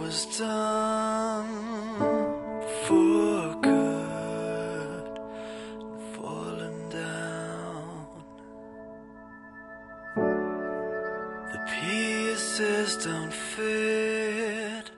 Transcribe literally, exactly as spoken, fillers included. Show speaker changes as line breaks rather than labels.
was done for good, falling down. The pieces don't fit